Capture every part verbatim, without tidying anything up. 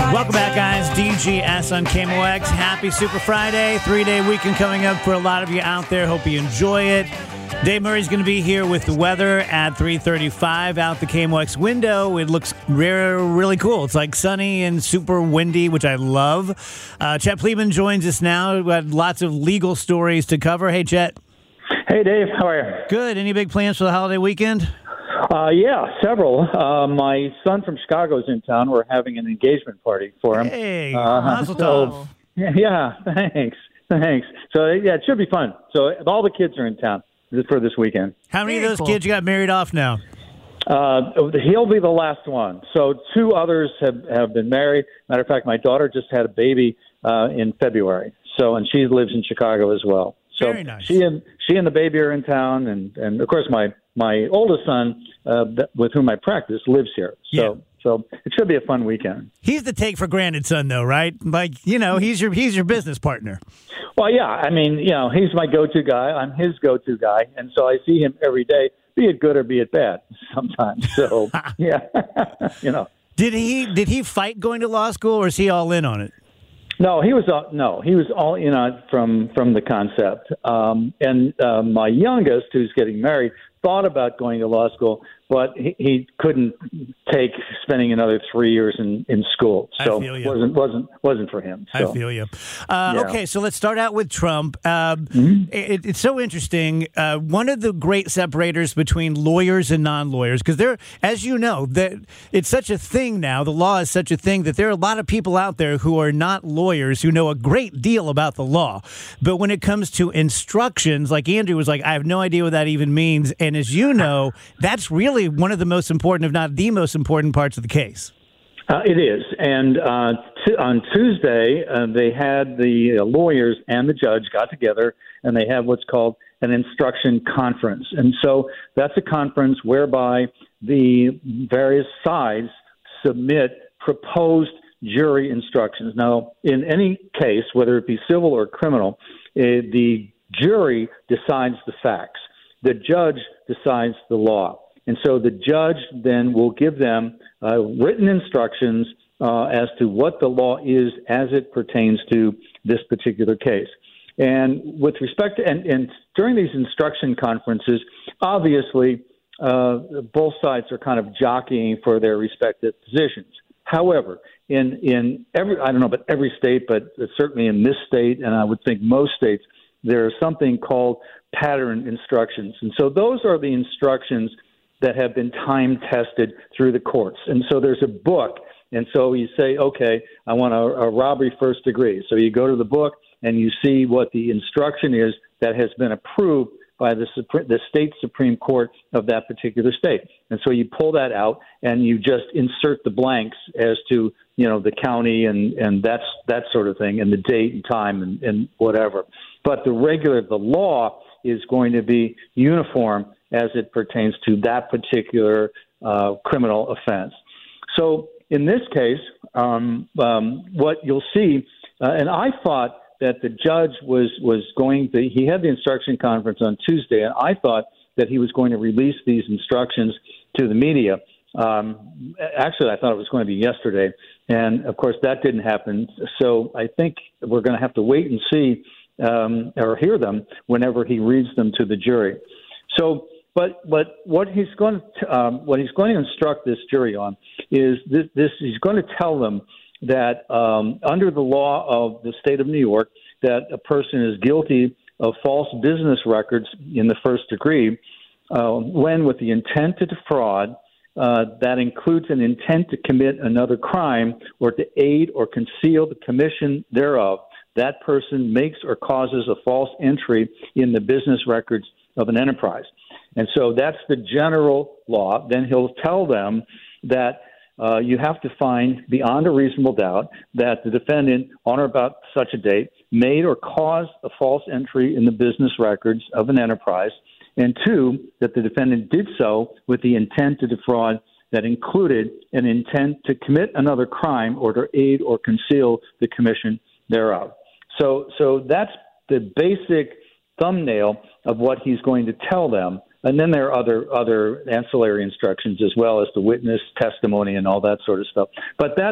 Welcome back, guys. D G S on K M O X. Happy Super Friday. Three-day weekend coming up for a lot of you out there. Hope you enjoy it. Dave Murray's going to be here with the weather at three thirty-five out the K M O X window. It looks rare, really cool. It's like sunny and super windy, which I love. Uh, Chet Pleban joins us now. We've got lots of legal stories to cover. Hey, Chet. Hey, Dave. How are you? Good. Any big plans for the holiday weekend? Uh, yeah, several. Uh, my son from Chicago is in town. We're having an engagement party for him. Hey, uh, mazel so, tov. Yeah, thanks. Thanks. So, yeah, it should be fun. So all the kids are in town for this weekend. How many Very of those cool. kids you got married off now? Uh, he'll be the last one. So two others have, have been married. Matter of fact, my daughter just had a baby uh, in February. So, and she lives in Chicago as well. So Very nice. she and she and the baby are in town, and, and of course my my oldest son, uh, that, with whom I practice, lives here. So Yeah. so it should be a fun weekend. He's the take for granted son, though, right? Like, you know, he's your he's your business partner. Well, yeah, I mean, you know, he's my go-to guy. I'm his go-to guy, and so I see him every day, be it good or be it bad sometimes. So yeah, you know. Did he did he fight going to law school, or is he all in on it? No, he was all, no, he was all in on it from from the concept. Um, and uh, my youngest, who's getting married, thought about going to law school, but he, he couldn't take spending another three years in, in school. So I feel you. wasn't wasn't wasn't for him. So. I feel you. Uh, Yeah. Okay, so let's start out with Trump. Um, Mm-hmm. it, it's so interesting. Uh, one of the great separators between lawyers and non-lawyers, because there, as you know, that it's such a thing now. The law is such a thing that there are a lot of people out there who are not lawyers who know a great deal about the law, but when it comes to instructions, like Andrew was like, I have no idea what that even means. And as you know, that's really one of the most important, if not the most important parts of the case. Uh, it is. And uh, t- on Tuesday, uh, they had the uh, lawyers and the judge got together, and they have what's called an instruction conference. And so that's a conference whereby the various sides submit proposed jury instructions. Now, in any case, whether it be civil or criminal, uh, the jury decides the facts. The judge decides the law. And so the judge then will give them uh, written instructions uh, as to what the law is as it pertains to this particular case. And with respect to, and, and during these instruction conferences, obviously, uh, both sides are kind of jockeying for their respective positions. However, in, in every, I don't know about every state, but certainly in this state, and I would think most states, there is something called pattern instructions. And so those are the instructions that have been time tested through the courts. And so there's a book. And so you say, okay, I want a, a robbery first degree. So you go to the book and you see what the instruction is that has been approved by the, Supre- the state Supreme Court of that particular state. And so you pull that out and you just insert the blanks as to, you know, the county and, and that's that sort of thing, and the date and time and, and whatever. But the regular, the law is going to be uniform as it pertains to that particular uh, criminal offense. So in this case, um, um, what you'll see, uh, and I thought that the judge was, was going to, he had the instruction conference on Tuesday, and I thought that he was going to release these instructions to the media. Um, actually, I thought it was going to be yesterday, and of course that didn't happen. So I think we're going to have to wait and see um, or hear them whenever he reads them to the jury. So, but but what he's going to um, what he's going to instruct this jury on is this, this he's going to tell them that um, under the law of the state of New York, that a person is guilty of false business records in the first degree uh, when with the intent to defraud, uh, that includes an intent to commit another crime or to aid or conceal the commission thereof, that person makes or causes a false entry in the business records of an enterprise. And so that's the general law. Then he'll tell them that uh, you have to find beyond a reasonable doubt that the defendant on or about such a date made or caused a false entry in the business records of an enterprise, and two, that the defendant did so with the intent to defraud that included an intent to commit another crime or to aid or conceal the commission thereof. So, so that's the basic thumbnail of what he's going to tell them. And then there are other other ancillary instructions as well as the witness testimony and all that sort of stuff. But that's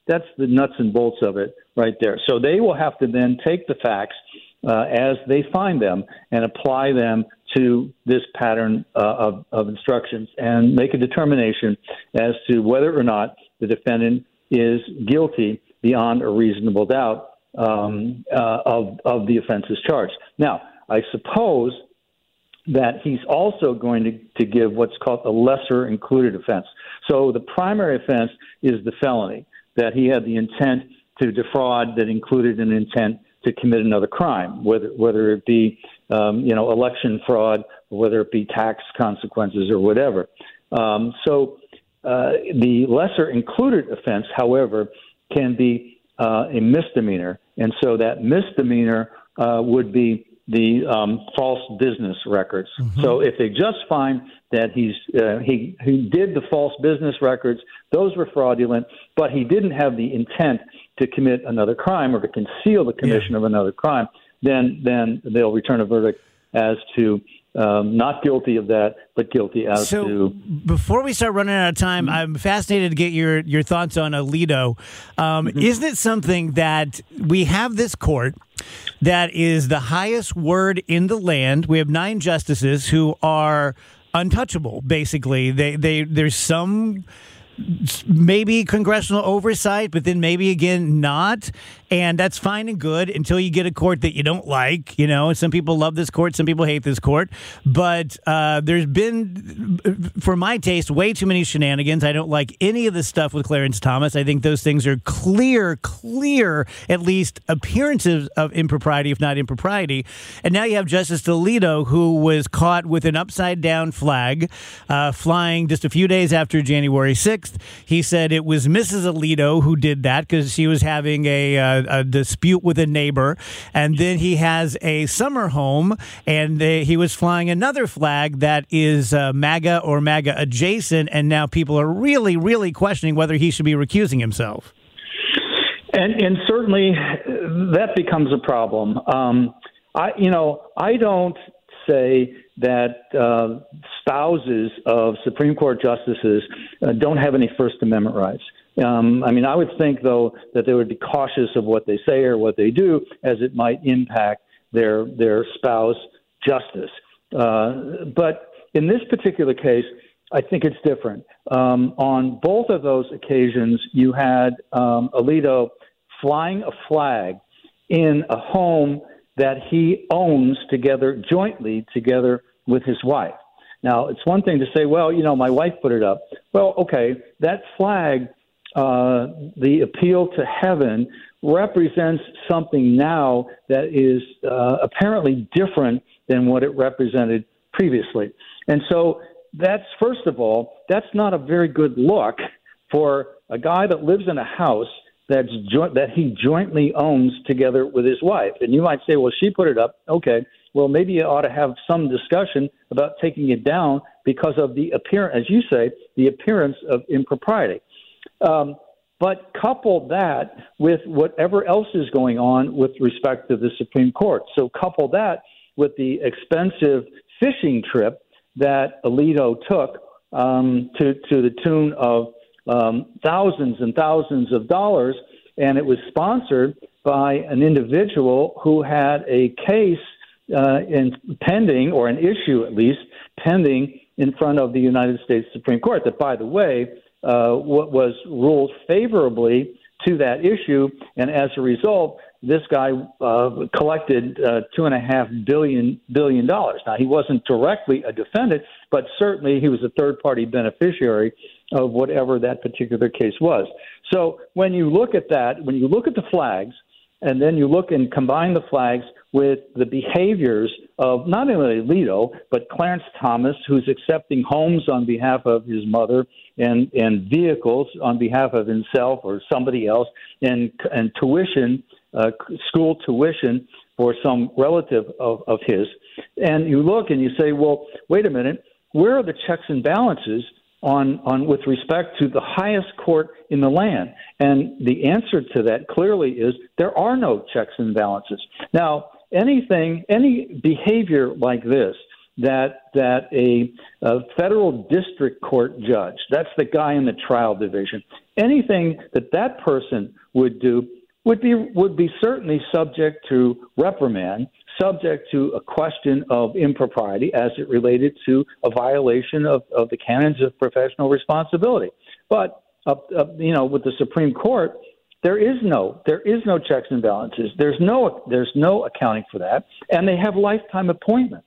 that's the nuts and bolts of it right there. So they will have to then take the facts uh, as they find them and apply them to this pattern uh, of, of instructions and make a determination as to whether or not the defendant is guilty beyond a reasonable doubt um, uh, of, of the offenses charged. Now, I suppose that he's also going to, to give what's called a lesser included offense. So the primary offense is the felony, that he had the intent to defraud that included an intent to commit another crime, whether whether it be um, you know election fraud, or whether it be tax consequences or whatever. Um, so uh, the lesser included offense, however, can be uh, a misdemeanor, and so that misdemeanor uh, would be the um, false business records. Mm-hmm. So if they just find that he's uh, he he did the false business records, those were fraudulent, but he didn't have the intent to commit another crime or to conceal the commission yeah. of another crime, then then they'll return a verdict as to um, not guilty of that, but guilty as so to. Before we start running out of time, mm-hmm. I'm fascinated to get your, your thoughts on Alito. Um, mm-hmm. Isn't it something that we have this court that is the highest word in the land? We have nine justices who are untouchable, basically. They they there's some maybe congressional oversight, but then maybe again not. And that's fine and good until you get a court that you don't like. You know, some people love this court, some people hate this court. But uh, there's been, for my taste, way too many shenanigans. I don't like any of the stuff with Clarence Thomas. I think those things are clear, clear, at least appearances of impropriety, if not impropriety. And now you have Justice Alito, who was caught with an upside-down flag uh, flying just a few days after January sixth. He said it was Missus Alito who did that because she was having a, uh, a dispute with a neighbor. And then he has a summer home, and they, he was flying another flag that is uh, MAGA or MAGA adjacent. And now people are really, really questioning whether he should be recusing himself. And, and certainly that becomes a problem. Um, I, you know, I don't say that uh, spouses of Supreme Court justices uh, don't have any First Amendment rights. Um, I mean, I would think, though, that they would be cautious of what they say or what they do, as it might impact their their spouse justice. Uh, but in this particular case, I think it's different. Um, on both of those occasions, you had um, Alito flying a flag in a home that he owns together, jointly together with his wife. Now, it's one thing to say, well, you know, my wife put it up. Well, okay, that flag, uh, the appeal to heaven, represents something now that is uh, apparently different than what it represented previously. And so that's, first of all, that's not a very good look for a guy that lives in a house that's jo- that he jointly owns together with his wife. And you might say, well, she put it up. Okay, well, maybe you ought to have some discussion about taking it down because of the appearance, as you say, the appearance of impropriety. Um, but couple that with whatever else is going on with respect to the Supreme Court. So couple that with the expensive fishing trip that Alito took um, to, to the tune of Um, thousands and thousands of dollars, and it was sponsored by an individual who had a case uh, in pending, or an issue at least, pending in front of the United States Supreme Court that, by the way, uh, what was ruled favorably to that issue, and as a result, this guy uh, collected uh, two and a half billion billion dollars. Now, he wasn't directly a defendant, but certainly he was a third-party beneficiary of whatever that particular case was. So when you look at that, when you look at the flags, and then you look and combine the flags with the behaviors of not only Alito, but Clarence Thomas, who's accepting homes on behalf of his mother and, and vehicles on behalf of himself or somebody else, and, and tuition, uh, school tuition for some relative of, of his. And you look and you say, well, wait a minute, where are the checks and balances on, on with respect to the highest court in the land? And the answer to that clearly is there are no checks and balances. Now, anything, any behavior like this that that a, a federal district court judge, that's the guy in the trial division, anything that that person would do would be would be certainly subject to reprimand, subject to a question of impropriety as it related to a violation of, of the canons of professional responsibility. But uh, uh, you know, with the Supreme Court, there is no there is no checks and balances. There's no there's no accounting for that, and they have lifetime appointments.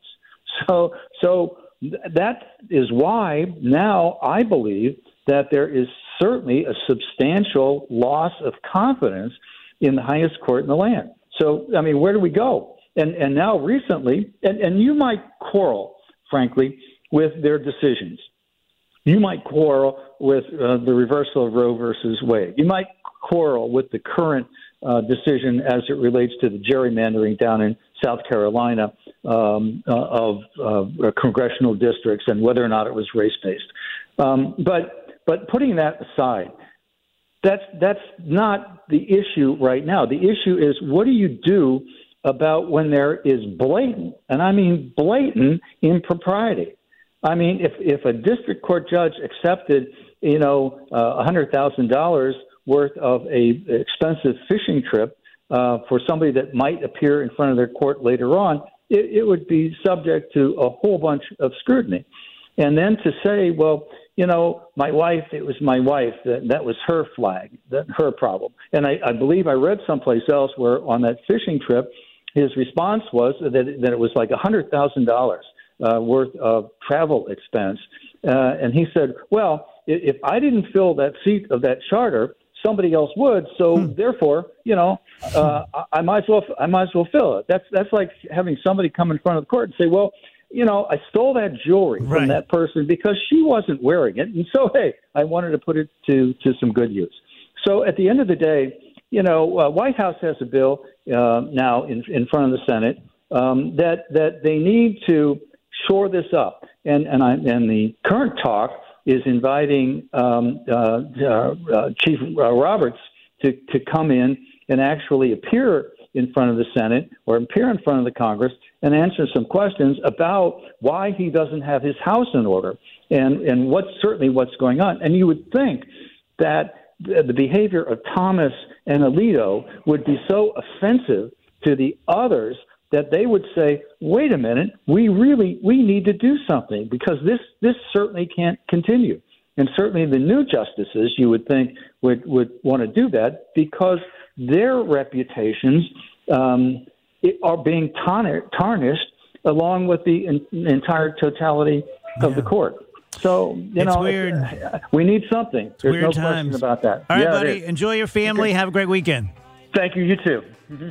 So so that is why now I believe that there is certainly a substantial loss of confidence in the highest court in the land. So I mean, where do we go? And and now recently, and, and you might quarrel, frankly, with their decisions. You might quarrel with uh, the reversal of Roe versus Wade. You might quarrel with the current uh, decision as it relates to the gerrymandering down in South Carolina um, uh, of uh, congressional districts and whether or not it was race-based. Um, but but putting that aside, that's that's not the issue right now. The issue is, what do you do about when there is blatant, and I mean blatant, impropriety? I mean, if if a district court judge accepted, you know, uh, one hundred thousand dollars worth of a expensive fishing trip uh, for somebody that might appear in front of their court later on, it, it would be subject to a whole bunch of scrutiny. And then to say, well, you know, my wife, it was my wife, that, that was her flag, that her problem. And I, I believe I read someplace else where on that fishing trip, his response was that, that it was like one hundred thousand dollars uh, worth of travel expense. Uh, and he said, well, if I didn't fill that seat of that charter, somebody else would. So hmm. therefore, you know, uh, I, I might as well, I might as well fill it. That's, that's like having somebody come in front of the court and say, well, you know, I stole that jewelry right. from that person because she wasn't wearing it. And so, hey, I wanted to put it to, to some good use. So at the end of the day, you know, uh, White House has a bill uh, now in, in front of the Senate um, that, that they need to shore this up. And, and, I, and the current talk is inviting um, uh, uh, uh, Chief uh, Roberts to, to come in and actually appear in front of the Senate or appear in front of the Congress and answer some questions about why he doesn't have his house in order and, and what's certainly what's going on. And you would think that the, the behavior of Thomas and Alito would be so offensive to the others that they would say, wait a minute, we really, we need to do something because this, this certainly can't continue. And certainly the new justices, you would think, would, would want to do that because their reputations um, are being tarnished, tarnished along with the in, entire totality of yeah. the court. So, you it's know, weird. we need something. It's There's weird no times. question about that. All right, yeah, buddy. Enjoy your family. Okay. Have a great weekend. Thank you. You too. Mm-hmm.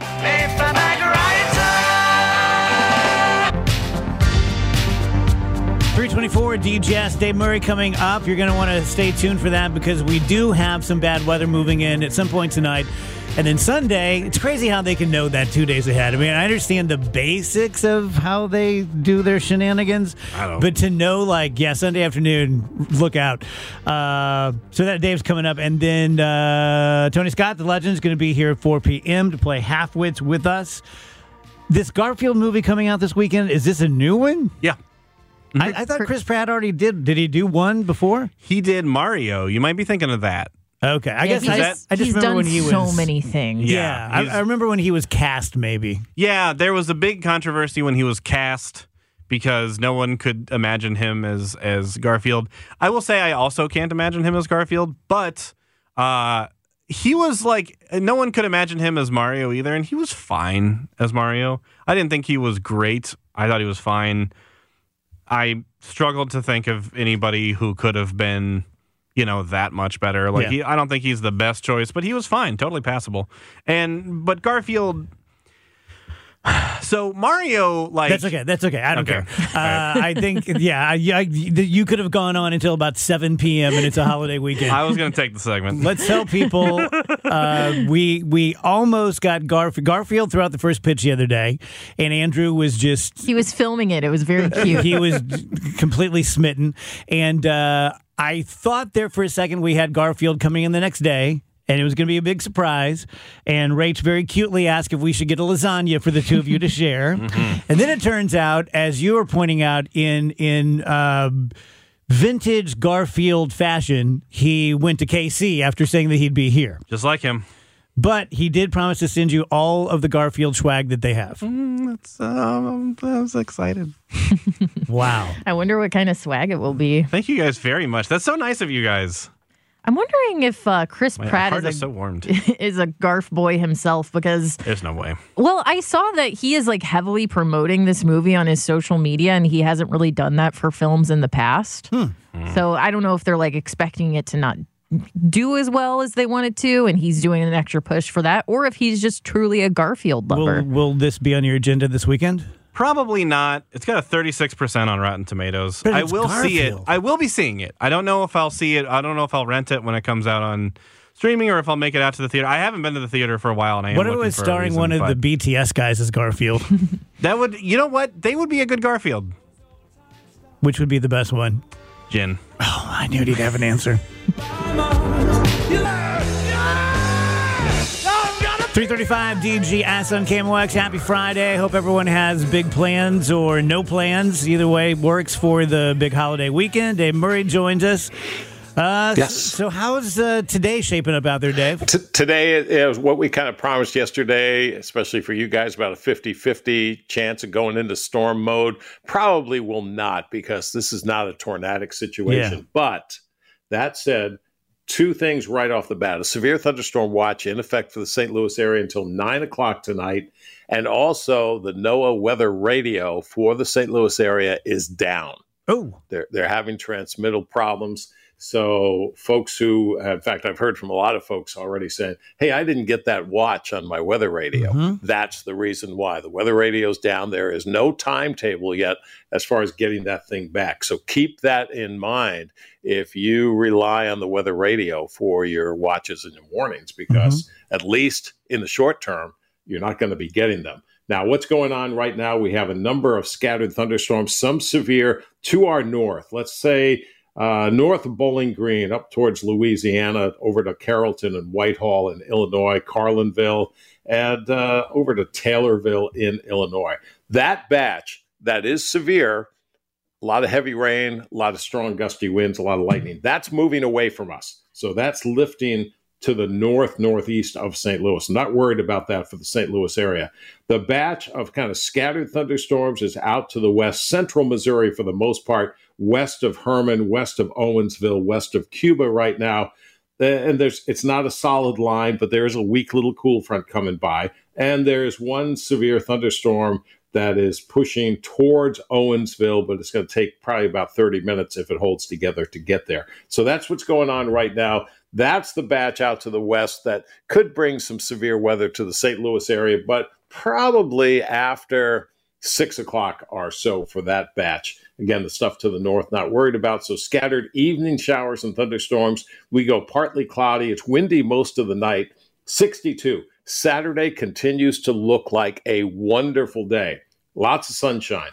three twenty-four, D J S, Dave Murray coming up. You're going to want to stay tuned for that because we do have some bad weather moving in at some point tonight. And then Sunday, it's crazy how they can know that two days ahead. I mean, I understand the basics of how they do their shenanigans. I don't. But to know, like, yeah, Sunday afternoon, look out. Uh, so that Dave's coming up. And then uh, Tony Scott, the legend, is going to be here at four p.m. to play Halfwits with us. This Garfield movie coming out this weekend, is this a new one? Yeah. I, I thought Chris Pratt already did. Did he do one before? He did Mario. You might be thinking of that. Okay, I yeah, guess I, just, I just he's remember done when he was so many things. Yeah, Yeah, I, I remember when he was cast. Maybe. Yeah, there was a big controversy when he was cast because no one could imagine him as as Garfield. I will say I also can't imagine him as Garfield, but uh, he was like no one could imagine him as Mario either, and he was fine as Mario. I didn't think he was great. I thought he was fine. I struggled to think of anybody who could have been, you know, that much better. Like, yeah. he, I don't think he's the best choice, but he was fine, totally passable. And but Garfield. So Mario, like that's okay. That's okay. I don't okay. care. Uh, I think, yeah, I, I, you could have gone on until about seven p.m. and it's a holiday weekend. I was going to take the segment. Let's tell people uh, we we almost got Garf- Garfield throughout the first pitch the other day, and Andrew was just He was filming it. It was very cute. he was completely smitten, and uh, I thought there for a second we had Garfield coming in the next day. and it was going to be a big surprise. And Rach very cutely asked if we should get a lasagna for the two of you to share. Mm-hmm. And then it turns out, as you were pointing out, in in uh, vintage Garfield fashion, he went to K C after saying that he'd be here. Just like him. But he did promise to send you all of the Garfield swag that they have. Mm, that's, um, I was excited. Wow. I wonder what kind of swag it will be. Thank you guys very much. That's so nice of you guys. I'm wondering if uh, Chris My Pratt heart is, is a, so warmed. is a Garf boy himself because... There's no way. Well, I saw that he is like heavily promoting this movie on his social media, and he hasn't really done that for films in the past. Hmm. So I don't know if they're like expecting it to not do as well as they want it to, and he's doing an extra push for that, or if he's just truly a Garfield lover. Will, will this be on your agenda this weekend? Probably not. It's got a thirty-six percent on Rotten Tomatoes. But I it's will see it. Garfield. I will be seeing it. I don't know if I'll see it. I don't know if I'll rent it when it comes out on streaming or if I'll make it out to the theater. I haven't been to the theater for a while, and I am What if it looking was for a starring reason, one of but the B T S guys as Garfield? That would, you know what? They would be a good Garfield. Which would be the best one? Jin. Oh, I knew he'd have an answer. three thirty-five D G Ass on K M O X. Happy Friday. Hope everyone has big plans or no plans. Either way works for the big holiday weekend. Dave Murray joins us. Uh, yes. So how's uh, today shaping up out there, Dave? T- today is what we kind of promised yesterday, especially for you guys, about a fifty-fifty chance of going into storm mode. Probably will not, because this is not a tornadic situation. Yeah. But that said, two things right off the bat. A severe thunderstorm watch in effect for the Saint Louis area until nine o'clock tonight. And also the NOAA weather radio for the Saint Louis area is down. Oh. They're, they're having transmittal problems. So folks who, in fact, I've heard from a lot of folks already saying, hey, I didn't get that watch on my weather radio. Mm-hmm. That's the reason why. The weather radio's down. There is no timetable yet as far as getting that thing back. So keep that in mind if you rely on the weather radio for your watches and your warnings, because mm-hmm. at least in the short term, you're not going to be getting them. Now, what's going on right now? We have a number of scattered thunderstorms, some severe to our north. Let's say Uh, north of Bowling Green, up towards Louisiana, over to Carrollton and Whitehall in Illinois, Carlinville, and uh, over to Taylorville in Illinois. That batch that is severe, a lot of heavy rain, a lot of strong gusty winds, a lot of lightning, that's moving away from us. So that's lifting to the north, northeast of Saint Louis. I'm not worried about that for the Saint Louis area. The batch of kind of scattered thunderstorms is out to the west, central Missouri for the most part, west of Herman, west of Owensville, west of Cuba right now. And there's it's not a solid line, but there's a weak little cool front coming by. And there's one severe thunderstorm that is pushing towards Owensville, but it's going to take probably about thirty minutes if it holds together to get there. So that's what's going on right now. That's the batch out to the west that could bring some severe weather to the Saint Louis area, but probably after six o'clock or so for that batch. Again, the stuff to the north, not worried about. So scattered evening showers and thunderstorms. We go partly cloudy. It's windy most of the night. sixty-two. Saturday continues to look like a wonderful day. Lots of sunshine.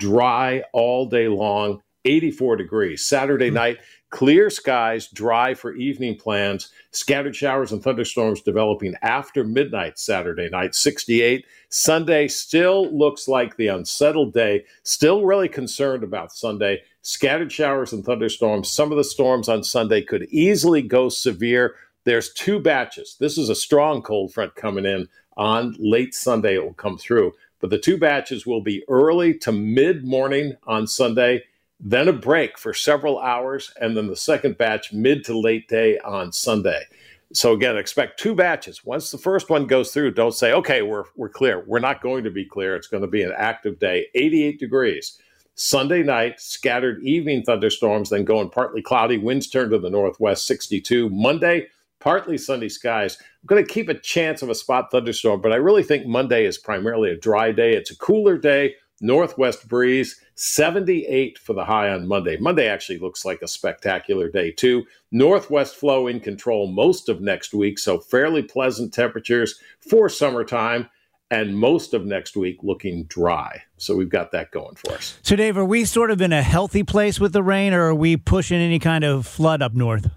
Dry all day long. eighty-four degrees. Saturday night, clear skies, dry for evening plans. Scattered showers and thunderstorms developing after midnight Saturday night, sixty-eight. Sunday still looks like the unsettled day. Still really concerned about Sunday. Scattered showers and thunderstorms. Some of the storms on Sunday could easily go severe. There's two batches. This is a strong cold front coming in on late Sunday. It will come through. But the two batches will be early to mid-morning on Sunday, then a break for several hours, and then the second batch mid to late day on Sunday. So again, expect two batches. Once the first one goes through, don't say, okay, we're we're clear. We're not going to be clear. It's going to be an active day, eighty-eight degrees. Sunday night, scattered evening thunderstorms, then going partly cloudy. Winds turn to the northwest, sixty-two. Monday, partly sunny skies. I'm going to keep a chance of a spot thunderstorm, but I really think Monday is primarily a dry day. It's a cooler day. Northwest breeze, seventy-eight for the high on Monday. Monday actually looks like a spectacular day, too. Northwest flow in control most of next week, so fairly pleasant temperatures for summertime, and most of next week looking dry. So we've got that going for us. So, Dave, are we sort of in a healthy place with the rain, or are we pushing any kind of flood up north?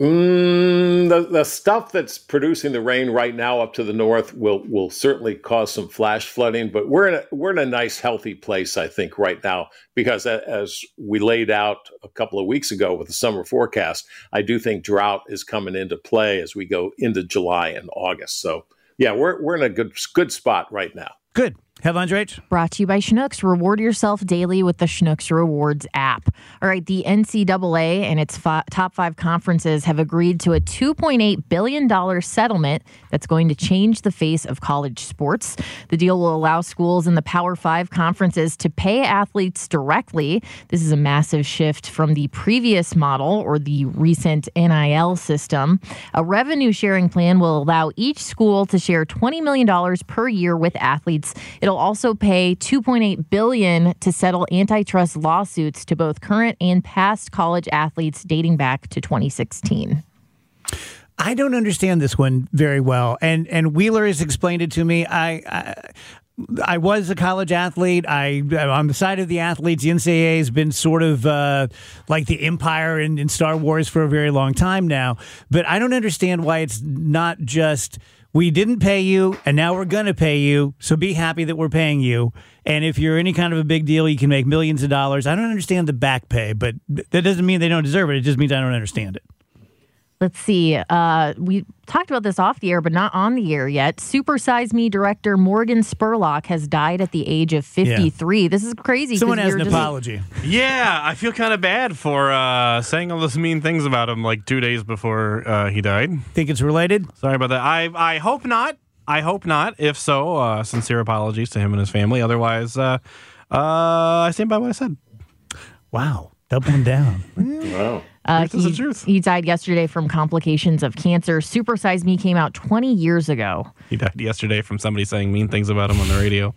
Mm, the, the stuff that's producing the rain right now up to the north will will certainly cause some flash flooding, but we're in a, we're in a nice, healthy place, I think, right now, because as we laid out a couple of weeks ago with the summer forecast, I do think drought is coming into play as we go into July and August. So, yeah, we're we're in a good good spot right now. Good. Headlines, Rach? Brought to you by Schnucks. Reward yourself daily with the Schnucks Rewards app. All right, the N C double A and its fi- top five conferences have agreed to a two point eight billion dollars settlement that's going to change the face of college sports. The deal will allow schools in the Power Five conferences to pay athletes directly. This is a massive shift from the previous model or the recent N I L system. A revenue sharing plan will allow each school to share twenty million dollars per year with athletes. It'll also pay two point eight billion dollars to settle antitrust lawsuits to both current and past college athletes dating back to twenty sixteen. I don't understand this one very well, and and Wheeler has explained it to me. I. I I was a college athlete. I, on the side of the athletes, the N C double A has been sort of uh, like the Empire in, in Star Wars for a very long time now. But I don't understand why it's not just, we didn't pay you, and now we're going to pay you, so be happy that we're paying you. And if you're any kind of a big deal, you can make millions of dollars. I don't understand the back pay, but that doesn't mean they don't deserve it. It just means I don't understand it. Let's see. Uh, we talked about this off the air, but not on the air yet. Super Size Me director Morgan Spurlock has died at the age of fifty-three. Yeah. This is crazy. Someone has an just... apology. Yeah, I feel kind of bad for uh, saying all those mean things about him like two days before uh, he died. Think it's related? Sorry about that. I I hope not. I hope not. If so, uh, sincere apologies to him and his family. Otherwise, uh, uh, I stand by what I said. Wow. Doubling down. Wow. Uh, Truth is he, the truth. he died yesterday from complications of cancer. Super Size Me came out twenty years ago. He died yesterday from somebody saying mean things about him on the radio.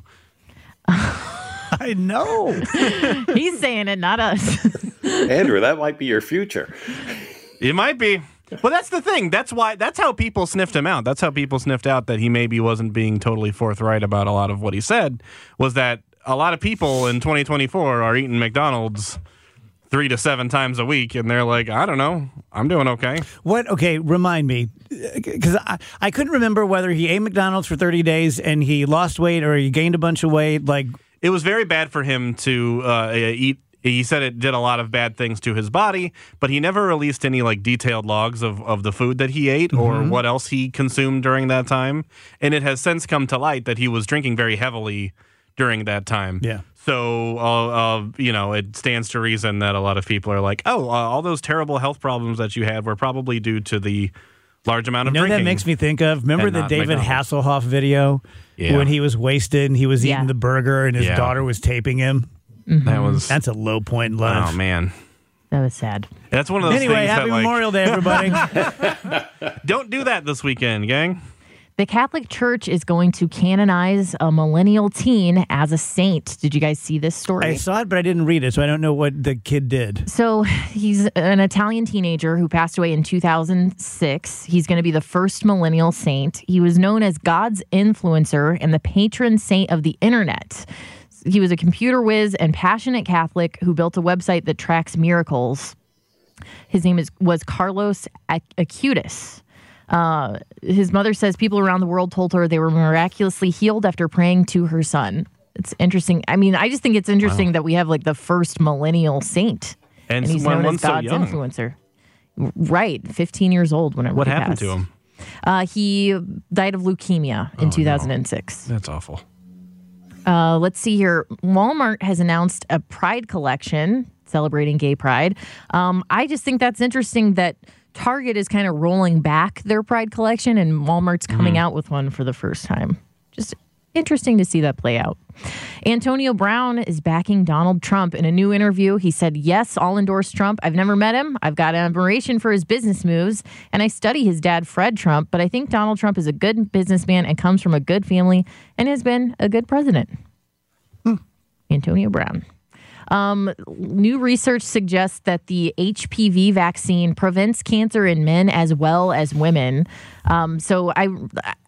I know. He's saying it, not us. Andrew, that might be your future. It might be. Well, that's the thing. That's why. That's how people sniffed him out. That's how people sniffed out that he maybe wasn't being totally forthright about a lot of what he said. Was that a lot of people in twenty twenty-four are eating McDonald's three to seven times a week, and they're like, I don't know, I'm doing okay. What? Okay, remind me, because I, I couldn't remember whether he ate McDonald's for thirty days and he lost weight or he gained a bunch of weight. Like, it was very bad for him to uh, eat. He said it did a lot of bad things to his body, but he never released any like detailed logs of, of the food that he ate or mm-hmm. what else he consumed during that time. And it has since come to light that he was drinking very heavily during that time. Yeah. So, uh, uh, you know, it stands to reason that a lot of people are like, oh, uh, all those terrible health problems that you had were probably due to the large amount of you know drinking. That makes me think of, remember the David McDonald's. Hasselhoff video yeah. when he was wasted and he was yeah. eating the burger and his yeah. daughter was taping him? Mm-hmm. That was That's a low point in life. Oh, man. That was sad. That's one of those anyway, things happy that, like, Memorial Day, everybody. don't do that this weekend, gang. The Catholic Church is going to canonize a millennial teen as a saint. Did you guys see this story? I saw it, but I didn't read it, so I don't know what the kid did. So he's an Italian teenager who passed away in two thousand six. He's going to be the first millennial saint. He was known as God's influencer and the patron saint of the internet. He was a computer whiz and passionate Catholic who built a website that tracks miracles. His name is was Carlos Acutis. Uh, his mother says people around the world told her they were miraculously healed after praying to her son. It's interesting. I mean, I just think it's interesting wow. that we have like the first millennial saint, and, and he's when, known as God's so young. influencer. Right, fifteen years old. Whenever what he happened passed. to him? Uh, he died of leukemia in oh, two thousand six. No. That's awful. Uh, let's see here. Walmart has announced a Pride collection celebrating gay pride. Um, I just think that's interesting that Target is kind of rolling back their Pride collection and Walmart's coming mm-hmm. out with one for the first time. Just interesting to see that play out. Antonio Brown is backing Donald Trump. In a new interview, he said, yes, I'll endorse Trump. I've never met him. I've got admiration for his business moves, and I study his dad, Fred Trump, but I think Donald Trump is a good businessman and comes from a good family and has been a good president. Hmm. Antonio Brown. Um, new research suggests that the H P V vaccine prevents cancer in men as well as women. Um, so I,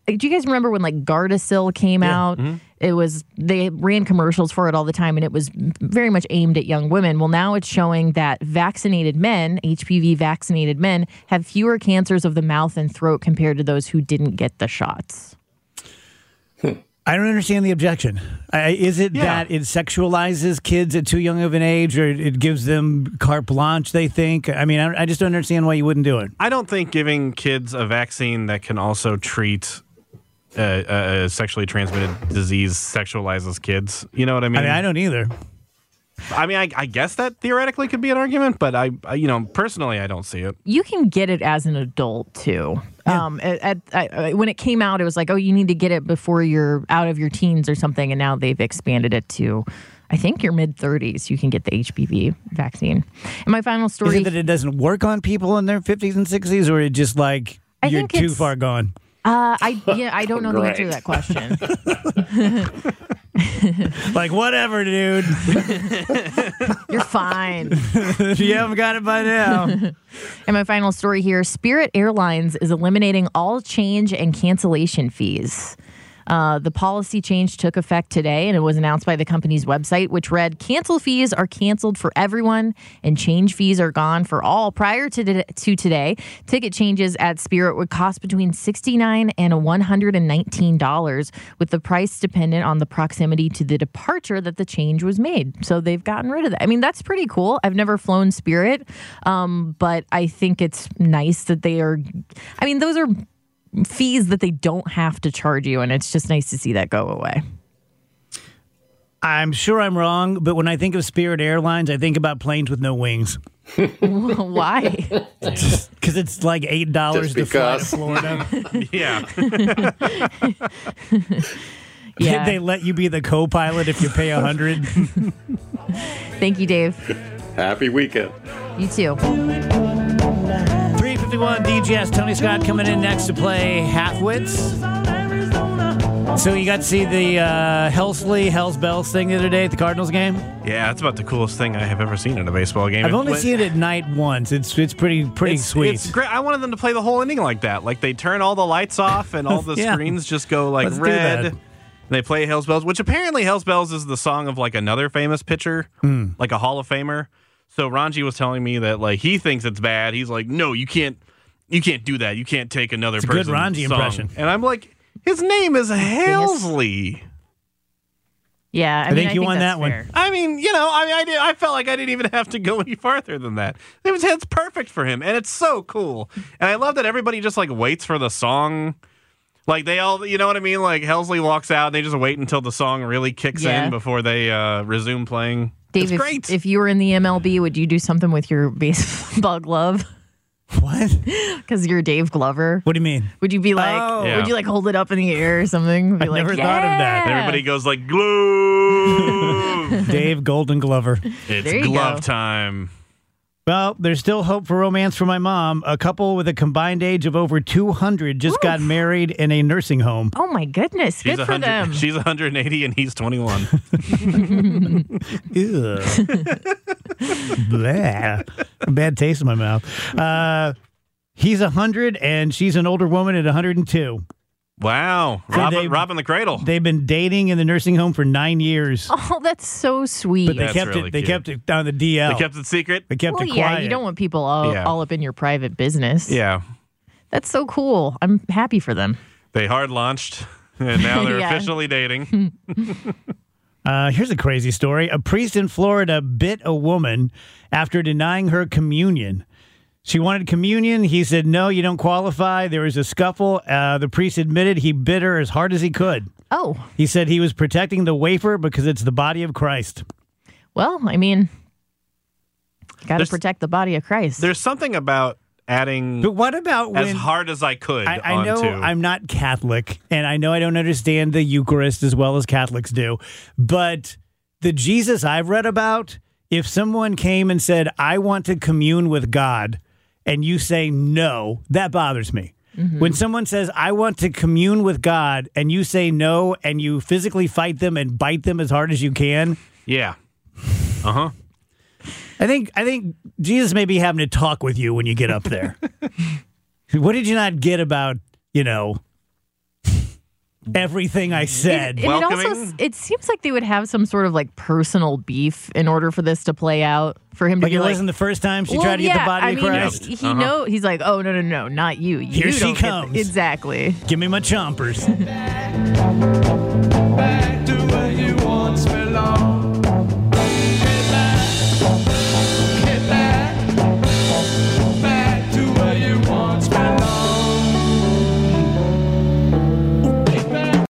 do you guys remember when like Gardasil came Yeah. out? Mm-hmm. It was, they ran commercials for it all the time, and it was very much aimed at young women. Well, now it's showing that vaccinated men, H P V vaccinated men, have fewer cancers of the mouth and throat compared to those who didn't get the shots. I don't understand the objection. I, is it Yeah. that it sexualizes kids at too young of an age, or it gives them carte blanche, they think? I mean, I, I just don't understand why you wouldn't do it. I don't think giving kids a vaccine that can also treat uh, a sexually transmitted disease sexualizes kids. You know what I mean? I mean, I don't either. I mean, I, I guess that theoretically could be an argument, but I, I, you know, personally, I don't see it. You can get it as an adult too. Yeah. Um, at, at, I- when it came out, it was like, oh, you need to get it before you're out of your teens or something, and now they've expanded it to, I think, your mid thirties. You can get the H P V vaccine. And my final Is story. it that it doesn't work on people in their fifties and sixties, or it just like I you're think too it's- far gone? Uh, I yeah, I don't know the answer to Great. that question. Like, whatever, dude. You're fine. You haven't got it by now. And my final story here, Spirit Airlines is eliminating all change and cancellation fees. Uh, the policy change took effect today, and it was announced by the company's website, which read, cancel fees are canceled for everyone, and change fees are gone for all. Prior to, to, to today, ticket changes at Spirit would cost between sixty-nine dollars and one hundred nineteen dollars, with the price dependent on the proximity to the departure that the change was made. So they've gotten rid of that. I mean, that's pretty cool. I've never flown Spirit, um, but I think it's nice that they are, I mean, those are fees that they don't have to charge you, and it's just nice to see that go away. I'm sure I'm wrong, but when I think of Spirit Airlines, I think about planes with no wings. Why? Because it's like eight dollars Just to fly to because. Florida. Yeah. Yeah. They let you be the co-pilot if you pay a hundred. Thank you, Dave. Happy weekend. You too. three fifty-one D G S. Tony Scott coming in next to play Halfwits. So you got to see the uh, Helsley Hells Bells thing the other day at the Cardinals game? Yeah, that's about the coolest thing I have ever seen in a baseball game. I've only It- seen it at night once. It's it's pretty pretty it's, sweet. It's great. I wanted them to play the whole inning like that. Like they turn all the lights off and all the Yeah. screens just go like Let's do red. that. And they play Hells Bells, which apparently Hells Bells is the song of like another famous pitcher, Hmm. like a Hall of Famer. So Ranji was telling me that like he thinks it's bad. He's like, no, you can't, you can't do that. You can't take another It's a good person's Ranji song. impression. And I'm like, his name is Helsley. Yeah, I, I mean, think I you think won that's that one. fair. I mean, you know, I mean, I, did, I felt like I didn't even have to go any farther than that. It was it's perfect for him, and it's so cool. And I love that everybody just like waits for the song. Like they all, you know what I mean? Like Helsley walks out, and they just wait until the song really kicks Yeah. in before they uh, resume playing. Dave, it's if, great. if you were in the M L B, would you do something with your baseball glove? What? Because you're Dave Glover. What do you mean? Would you be like, Oh. Yeah. would you like hold it up in the air or something? Be I like, never thought of that. "Yeah." Everybody goes like glove. Dave Golden Glover. It's There you glove go. time. Well, there's still hope for romance for my mom. A couple with a combined age of over two hundred just got married in a nursing home. Oh my goodness, She's good for one hundred them. She's one hundred eighty and he's twenty-one. Ew. Blah. Bad taste in my mouth. Uh, he's one hundred and she's an older woman at one hundred two. Wow. So Robin, they- Robin the Cradle. They've been dating in the nursing home for nine years. Oh, that's so sweet. But they That's kept really it. They cute. kept it on the D L. They kept it secret. They kept well, it yeah, quiet. you don't want people all, Yeah. all up in your private business. Yeah. That's so cool. I'm happy for them. They hard launched, and now they're Yeah. officially dating. Uh, here's a crazy story. A priest in Florida bit a woman after denying her communion. She wanted communion. He said, no, you don't qualify. There was a scuffle. Uh, the priest admitted he bit her as hard as he could. Oh, He said he was protecting the wafer because it's the body of Christ. well, I mean, got to There's- protect the body of Christ. There's something about adding But what about as when... hard as I could I, I know onto. I'm not Catholic, and I know I don't understand the Eucharist as well as Catholics do, but the Jesus I've read about, if someone came and said, I want to commune with God, and you say no, that bothers me. Mm-hmm. When someone says, I want to commune with God, and you say no, and you physically fight them and bite them as hard as you can, yeah. Uh huh. I think I think Jesus may be having to talk with you when you get up there. What did you not get about, you know, everything I said. It, and it also it seems like they would have some sort of like personal beef in order for this to play out. For him to like be it like, wasn't the first time she well, tried to yeah, get the body I of mean, Christ. He Uh-huh. know he's like, oh no no no, not you. You Here she don't get the-" comes. Exactly. Give me my chompers. Back to where you once belonged.